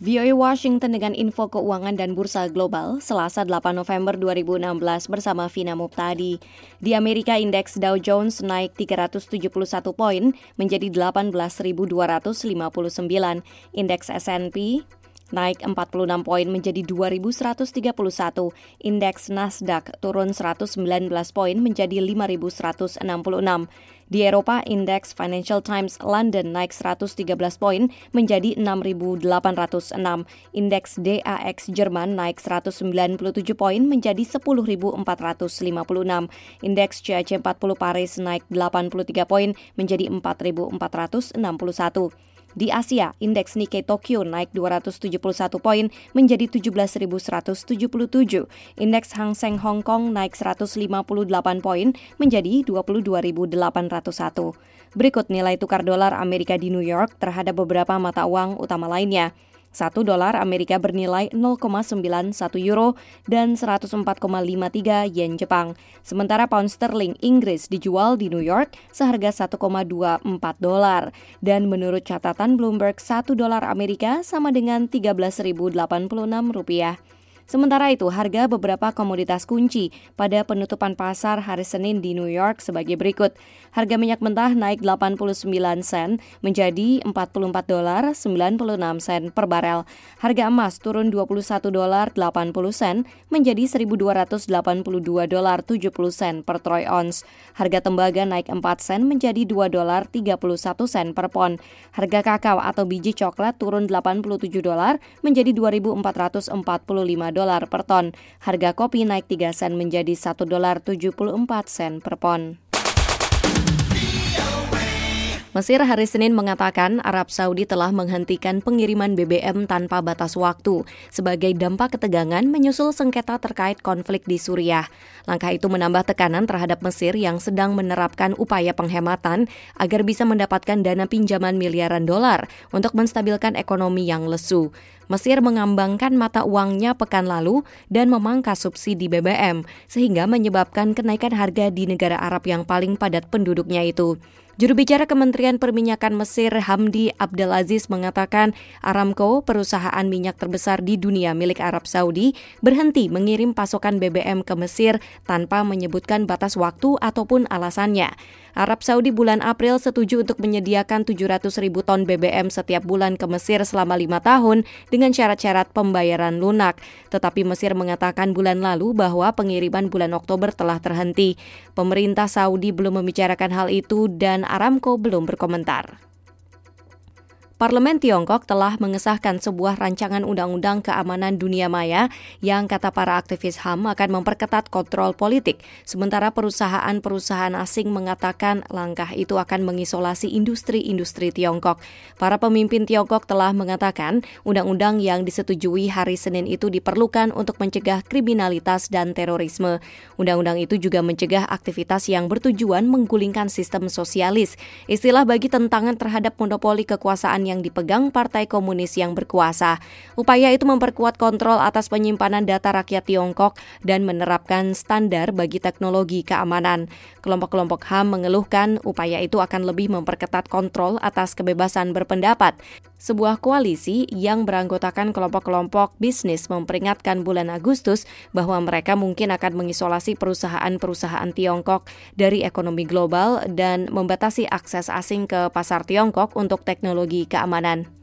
VOA Washington dengan info keuangan dan bursa global, Selasa 8 November 2016 bersama Vina Muptadi. Di Amerika, indeks Dow Jones naik 371 poin menjadi 18.259. Indeks S&P naik 46 poin menjadi 2.131. Indeks Nasdaq turun 119 poin menjadi 5.166. Di Eropa, indeks Financial Times London naik 113 poin menjadi 6.806. Indeks DAX Jerman naik 197 poin menjadi 10.456. Indeks CAC 40 Paris naik 83 poin menjadi 4.461. Di Asia, indeks Nikkei Tokyo naik 271 poin menjadi 17.177. Indeks Hang Seng Hong Kong naik 158 poin menjadi 22.801. Berikut nilai tukar dolar Amerika di New York terhadap beberapa mata uang utama lainnya. 1 dolar Amerika bernilai 0,91 euro dan 104,53 yen Jepang. Sementara pound sterling Inggris dijual di New York seharga 1,24 dolar. Dan menurut catatan Bloomberg, 1 dolar Amerika sama dengan 13.086 rupiah. Sementara itu, harga beberapa komoditas kunci pada penutupan pasar hari Senin di New York sebagai berikut. Harga minyak mentah naik 89 sen menjadi 44.96 sen per barel. Harga emas turun 21.80 sen menjadi 1.282.70 sen per troy ounce. Harga tembaga naik 4 sen menjadi 2.31 sen per pon. Harga kakao atau biji coklat turun 87 dolar menjadi 2.445 dolar per ton. Harga kopi naik 3 sen menjadi 1.74 sen per pon. Mesir hari Senin mengatakan Arab Saudi telah menghentikan pengiriman BBM tanpa batas waktu sebagai dampak ketegangan menyusul sengketa terkait konflik di Suriah. Langkah itu menambah tekanan terhadap Mesir yang sedang menerapkan upaya penghematan agar bisa mendapatkan dana pinjaman miliaran dolar untuk menstabilkan ekonomi yang lesu. Mesir mengambangkan mata uangnya pekan lalu dan memangkas subsidi BBM sehingga menyebabkan kenaikan harga di negara Arab yang paling padat penduduknya itu. Juru bicara Kementerian Perminyakan Mesir Hamdi Abdelaziz mengatakan Aramco, perusahaan minyak terbesar di dunia milik Arab Saudi, berhenti mengirim pasokan BBM ke Mesir tanpa menyebutkan batas waktu ataupun alasannya. Arab Saudi bulan April setuju untuk menyediakan 700.000 ton BBM setiap bulan ke Mesir selama 5 tahun dengan syarat-syarat pembayaran lunak. Tetapi Mesir mengatakan bulan lalu bahwa pengiriman bulan Oktober telah terhenti. Pemerintah Saudi belum membicarakan hal itu dan Aramco belum berkomentar. Parlemen Tiongkok telah mengesahkan sebuah rancangan undang-undang keamanan dunia maya yang kata para aktivis HAM akan memperketat kontrol politik, sementara perusahaan-perusahaan asing mengatakan langkah itu akan mengisolasi industri-industri Tiongkok. Para pemimpin Tiongkok telah mengatakan undang-undang yang disetujui hari Senin itu diperlukan untuk mencegah kriminalitas dan terorisme. Undang-undang itu juga mencegah aktivitas yang bertujuan menggulingkan sistem sosialis, istilah bagi tentangan terhadap monopoli kekuasaan yang dipegang Partai Komunis yang berkuasa. Upaya itu memperkuat kontrol atas penyimpanan data rakyat Tiongkok dan menerapkan standar bagi teknologi keamanan. Kelompok-kelompok HAM mengeluhkan upaya itu akan lebih memperketat kontrol atas kebebasan berpendapat. Sebuah koalisi yang beranggotakan kelompok-kelompok bisnis memperingatkan bulan Agustus bahwa mereka mungkin akan mengisolasi perusahaan-perusahaan Tiongkok dari ekonomi global dan membatasi akses asing ke pasar Tiongkok untuk teknologi keamanan.